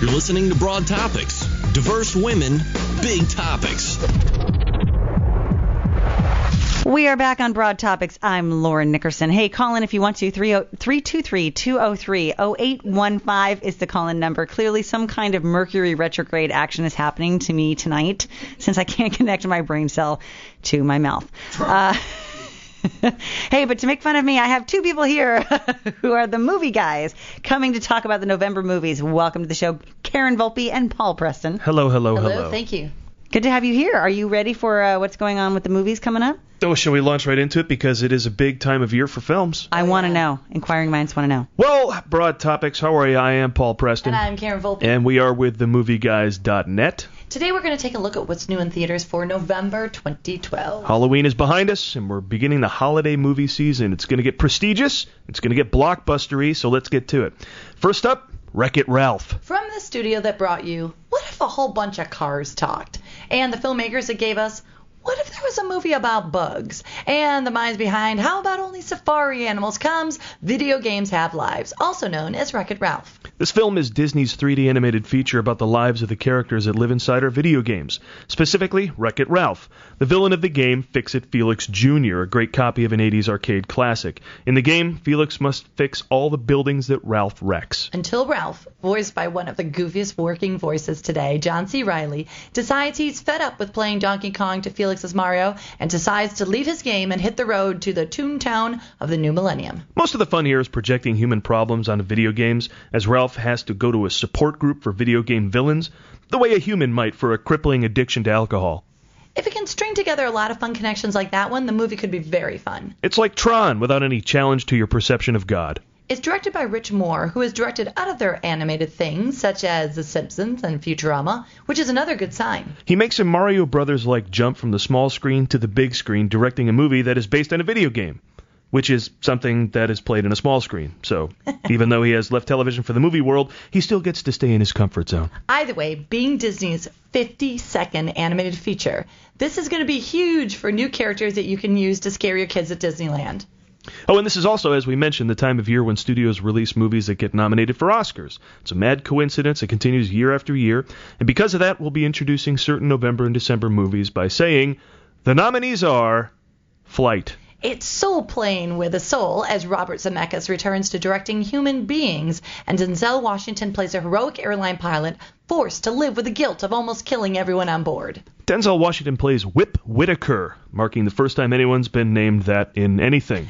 You're listening to Broad Topics. Diverse women, big topics. We are back on Broad Topics. I'm Lauren Nickerson. Hey, call in if you want to. 323-203-0815 is the call-in number. Clearly, some kind of Mercury retrograde action is happening to me tonight since I can't connect my brain cell to my mouth. Hey, but to make fun of me, I have two people here who are the movie guys coming to talk about the November movies. Welcome to the show, Karen Volpe and Paul Preston. Hello, hello, hello. Thank you. Good to have you here. Are you ready for what's going on with the movies coming up? Oh, shall we launch right into it? Because it is a big time of year for films. I want to know. Inquiring minds want to know. Well, Broad Topics, how are you? I am Paul Preston. And I'm Karen Volpe. And we are with themovieguys.net. Today we're going to take a look at what's new in theaters for November 2012. Halloween is behind us, and we're beginning the holiday movie season. It's going to get prestigious. It's going to get blockbustery, so let's get to it. First up, Wreck-It Ralph. From the studio that brought you What If a Whole Bunch of Cars Talked? And the filmmakers that gave us What If There Was a Movie About Bugs? And the minds behind How About Only Safari Animals comes Video Games Have Lives, also known as Wreck-It Ralph. This film is Disney's 3D animated feature about the lives of the characters that live inside our video games, specifically Wreck-It Ralph, the villain of the game Fix-It Felix Jr., a great copy of an 80s arcade classic. In the game, Felix must fix all the buildings that Ralph wrecks. Until Ralph, voiced by one of the goofiest working voices today, John C. Reilly, decides he's fed up with playing Donkey Kong to Felix's Mario and decides to leave his game and hit the road to the Toontown of the new millennium. Most of the fun here is projecting human problems onto video games, as Ralph has to go to a support group for video game villains, the way a human might for a crippling addiction to alcohol. If it can string together a lot of fun connections like that one, the movie could be very fun. It's like Tron without any challenge to your perception of God. It's directed by Rich Moore, who has directed other animated things such as The Simpsons and Futurama, which is another good sign. He makes a Mario Brothers-like jump from the small screen to the big screen, directing a movie that is based on a video game, which is something that is played in a small screen. So, even though he has left television for the movie world, he still gets to stay in his comfort zone. Either way, being Disney's 52nd animated feature, this is going to be huge for new characters that you can use to scare your kids at Disneyland. Oh, and this is also, as we mentioned, the time of year when studios release movies that get nominated for Oscars. It's a mad coincidence. It continues year after year. And because of that, we'll be introducing certain November and December movies by saying the nominees are Flight. It's soul playing with a soul as Robert Zemeckis returns to directing Human Beings, and Denzel Washington plays a heroic airline pilot forced to live with the guilt of almost killing everyone on board. Denzel Washington plays Whip Whitaker, marking the first time anyone's been named that in anything.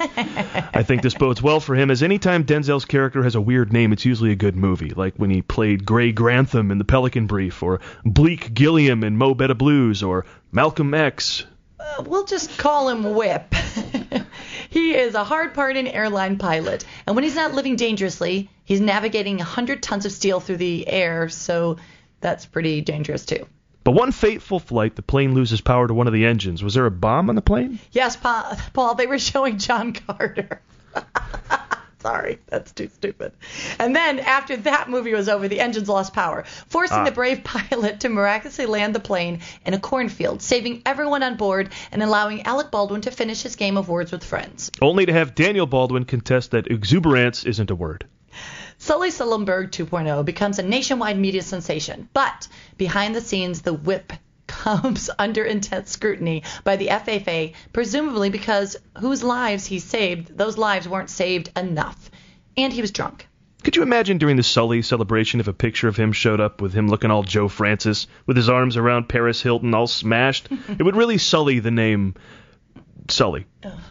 I think this bodes well for him, as any time Denzel's character has a weird name, it's usually a good movie, like when he played Gray Grantham in The Pelican Brief, or Bleak Gilliam in Mo Better Blues, or Malcolm X. We'll just call him Whip. He is a hard-parting airline pilot, and when he's not living dangerously, he's navigating 100 tons of steel through the air, so that's pretty dangerous too. But one fateful flight, the plane loses power to one of the engines. Was there a bomb on the plane? Yes, Paul, they were showing John Carter. Sorry, that's too stupid. And then, after that movie was over, the engines lost power, forcing the brave pilot to miraculously land the plane in a cornfield, saving everyone on board and allowing Alec Baldwin to finish his game of words with friends. Only to have Daniel Baldwin contest that exuberance isn't a word. Sully Sullenberg 2.0 becomes a nationwide media sensation, but behind the scenes, the Whip comes under intense scrutiny by the FAA, presumably because whose lives he saved, those lives weren't saved enough. And he was drunk. Could you imagine during the Sully celebration if a picture of him showed up with him looking all Joe Francis, with his arms around Paris Hilton all smashed? It would really sully the name Sully.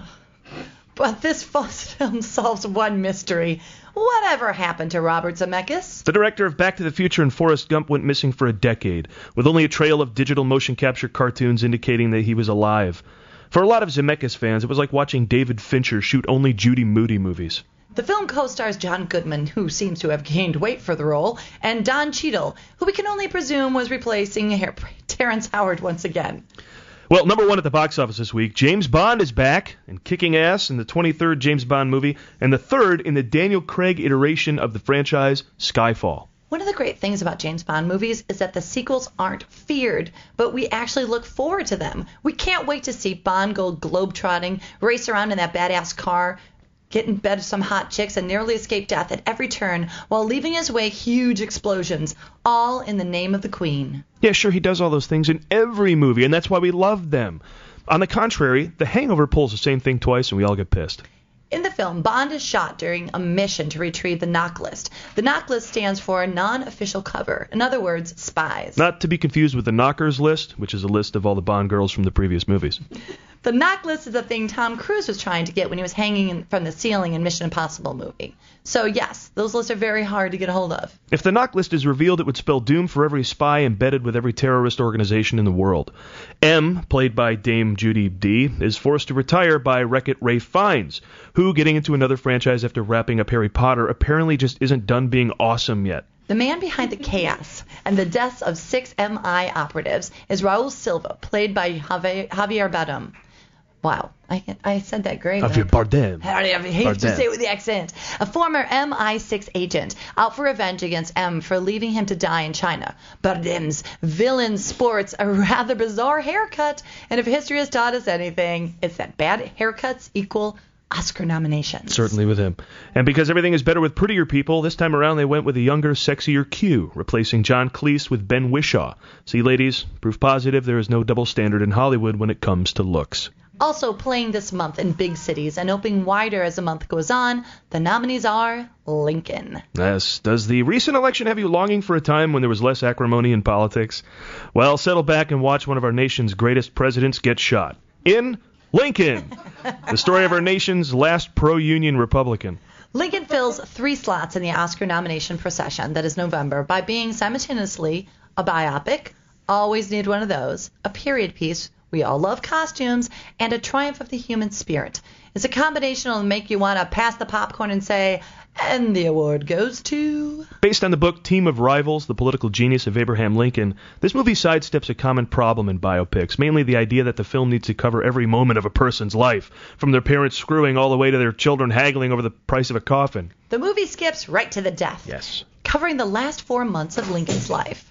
But this film solves one mystery. Whatever happened to Robert Zemeckis? The director of Back to the Future and Forrest Gump went missing for a decade, with only a trail of digital motion capture cartoons indicating that he was alive. For a lot of Zemeckis fans, it was like watching David Fincher shoot only Judy Moody movies. The film co-stars John Goodman, who seems to have gained weight for the role, and Don Cheadle, who we can only presume was replacing Terrence Howard once again. Well, number one at the box office this week, James Bond is back and kicking ass in the 23rd James Bond movie and the third in the Daniel Craig iteration of the franchise, Skyfall. One of the great things about James Bond movies is that the sequels aren't feared, but we actually look forward to them. We can't wait to see Bond go globetrotting, race around in that badass car, get in bed with some hot chicks, and nearly escape death at every turn while leaving his wake huge explosions, all in the name of the Queen. Yeah, sure, he does all those things in every movie, and that's why we love them. On the contrary, The Hangover pulls the same thing twice, and we all get pissed. In the film, Bond is shot during a mission to retrieve the NOC list. The NOC list stands for non-official cover. In other words, spies. Not to be confused with the Knockers list, which is a list of all the Bond girls from the previous movies. The NOC list is the thing Tom Cruise was trying to get when he was hanging from the ceiling in Mission Impossible movie. So yes, those lists are very hard to get a hold of. If the NOC list is revealed, it would spell doom for every spy embedded with every terrorist organization in the world. M, played by Dame Judi D, is forced to retire by Wreck-It Ralph Fiennes, who, getting into another franchise after wrapping up Harry Potter, apparently just isn't done being awesome yet. The man behind the chaos and the deaths of 6 MI operatives is Raul Silva, played by Javier Bardem. Wow, I said that great. Javier Bardem. I hate to say it with the accent. A former MI6 agent out for revenge against M for leaving him to die in China. Bardem's villain sports a rather bizarre haircut, and if history has taught us anything, it's that bad haircuts equal Oscar nominations. Certainly with him. And because everything is better with prettier people, this time around they went with a younger, sexier Q, replacing John Cleese with Ben Whishaw. See, ladies, proof positive there is no double standard in Hollywood when it comes to looks. Also playing this month in big cities and opening wider as the month goes on, the nominees are Lincoln. Yes. Does the recent election have you longing for a time when there was less acrimony in politics? Well, settle back and watch one of our nation's greatest presidents get shot. In Lincoln, the story of our nation's last pro-union Republican. Lincoln fills 3 slots in the Oscar nomination procession that is November by being simultaneously a biopic, always need one of those, a period piece, we all love costumes, and a triumph of the human spirit. It's a combination that'll make you want to pass the popcorn and say, and the award goes to... Based on the book Team of Rivals, The Political Genius of Abraham Lincoln, this movie sidesteps a common problem in biopics, mainly the idea that the film needs to cover every moment of a person's life, from their parents screwing all the way to their children haggling over the price of a coffin. The movie skips right to the death. Yes. Covering the last 4 months of Lincoln's life.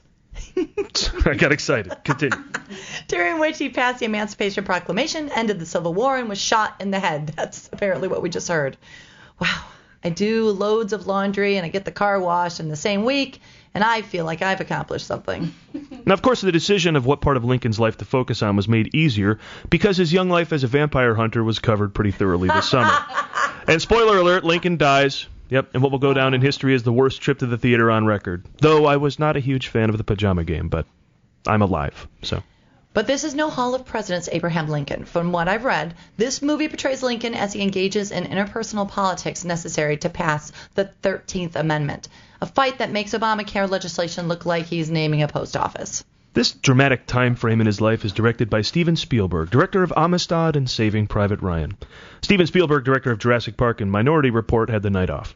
I got excited. Continue. During which he passed the Emancipation Proclamation, ended the Civil War, and was shot in the head. That's apparently what we just heard. Wow. I do loads of laundry, and I get the car washed in the same week, and I feel like I've accomplished something. Now, of course, the decision of what part of Lincoln's life to focus on was made easier because his young life as a vampire hunter was covered pretty thoroughly this summer. And spoiler alert, Lincoln dies. Yep, and what will go down in history as the worst trip to the theater on record. Though I was not a huge fan of the pajama game, but I'm alive, so... But this is no Hall of Presidents Abraham Lincoln. From what I've read, this movie portrays Lincoln as he engages in interpersonal politics necessary to pass the 13th Amendment, a fight that makes Obamacare legislation look like he's naming a post office. This dramatic time frame in his life is directed by Steven Spielberg, director of Amistad and Saving Private Ryan. Steven Spielberg, director of Jurassic Park and Minority Report, had the night off.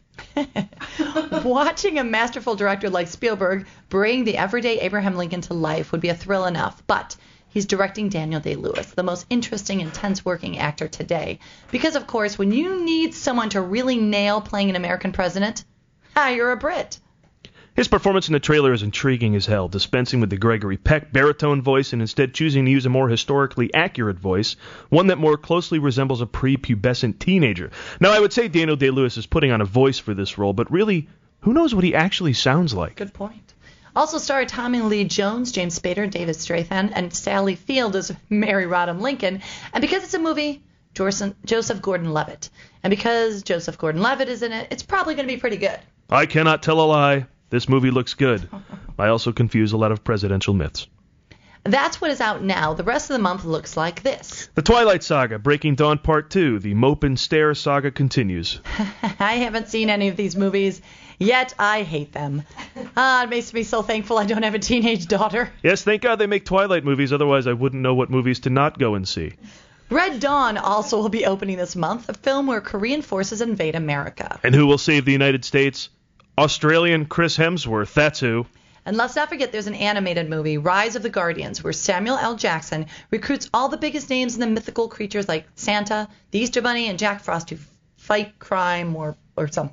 Watching a masterful director like Spielberg bring the everyday Abraham Lincoln to life would be a thrill enough, but he's directing Daniel Day-Lewis, the most interesting, intense working actor today. Because, of course, when you need someone to really nail playing an American president, you're a Brit. His performance in the trailer is intriguing as hell, dispensing with the Gregory Peck baritone voice and instead choosing to use a more historically accurate voice, one that more closely resembles a prepubescent teenager. Now, I would say Daniel Day-Lewis is putting on a voice for this role, but really, who knows what he actually sounds like? Good point. Also starred Tommy Lee Jones, James Spader, David Strathairn, and Sally Field as Mary Rodham Lincoln. And because it's a movie, Joseph Gordon-Levitt. And because Joseph Gordon-Levitt is in it, it's probably going to be pretty good. I cannot tell a lie. This movie looks good. I also confuse a lot of presidential myths. That's what is out now. The rest of the month looks like this. The Twilight Saga, Breaking Dawn Part 2. The Mope and Stare saga continues. I haven't seen any of these movies, yet I hate them. It makes me so thankful I don't have a teenage daughter. Yes, thank God they make Twilight movies, otherwise I wouldn't know what movies to not go and see. Red Dawn also will be opening this month, a film where Korean forces invade America. And who will save the United States? Australian Chris Hemsworth, that's who. And let's not forget there's an animated movie, Rise of the Guardians, where Samuel L. Jackson recruits all the biggest names in the mythical creatures like Santa, the Easter Bunny, and Jack Frost to fight crime or something.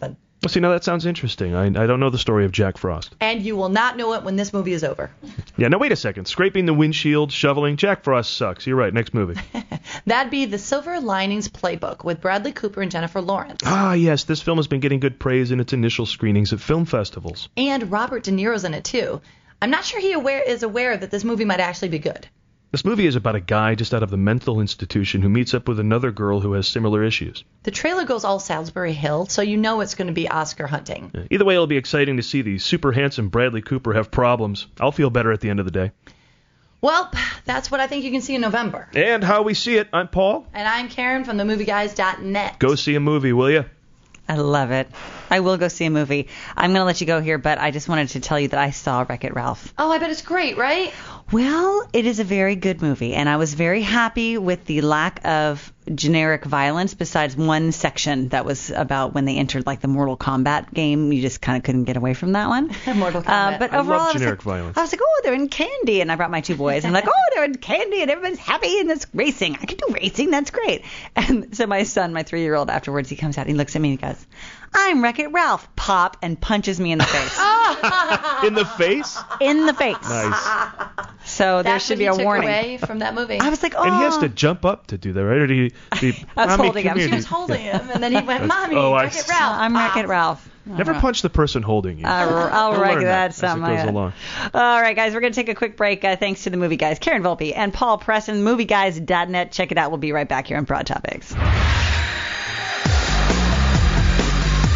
Well, see, now that sounds interesting. I don't know the story of Jack Frost. And you will not know it when this movie is over. Yeah, now wait a second. Scraping the windshield, shoveling, Jack Frost sucks. You're right. Next movie. That'd be The Silver Linings Playbook with Bradley Cooper and Jennifer Lawrence. Ah, yes, this film has been getting good praise in its initial screenings at film festivals. And Robert De Niro's in it, too. I'm not sure he is aware that this movie might actually be good. This movie is about a guy just out of the mental institution who meets up with another girl who has similar issues. The trailer goes all Salisbury Hill, so you know it's going to be Oscar hunting. Either way, it'll be exciting to see the super handsome Bradley Cooper have problems. I'll feel better at the end of the day. Well, that's what I think you can see in November. And how we see it, I'm Paul. And I'm Karen from themovieguys.net. Go see a movie, will you? I love it. I will go see a movie. I'm going to let you go here, but I just wanted to tell you that I saw Wreck-It Ralph. Oh, I bet it's great, right? Well, it is a very good movie, and I was very happy with the lack of generic violence besides one section that was about when they entered like the Mortal Kombat game. You just kind of couldn't get away from that one. Mortal Kombat. But I overall, love I was generic like, violence. I was like, oh, they're in candy, and I brought my two boys, and I'm like, oh, they're in candy, and everyone's happy, and it's racing. I can do racing. That's great. And so my son, my 3-year-old, afterwards, he comes out, and he looks at me, and he goes, I'm Wreck-It Ralph. Pop, and punches me in the face. In the face? In the face. Nice. So there should be a warning. Away from that movie. I was like, oh. And he has to jump up to do that, right? Or did he I was Mommy, holding come him. here, She was dude. holding him, and then he went, Mommy, Oh, I Wreck-It see. Ralph. I'm Wreck-It Ralph. Never punch the person holding you. I'll You'll wreck learn that as it something like goes that. along. All right, guys, we're going to take a quick break. Thanks to the Movie Guys, Karen Volpe and Paul Preston, movieguys.net. Check it out. We'll be right back here on Broad Topics.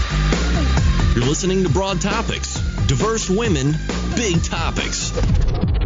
You're listening to Broad Topics. Diverse women, big topics.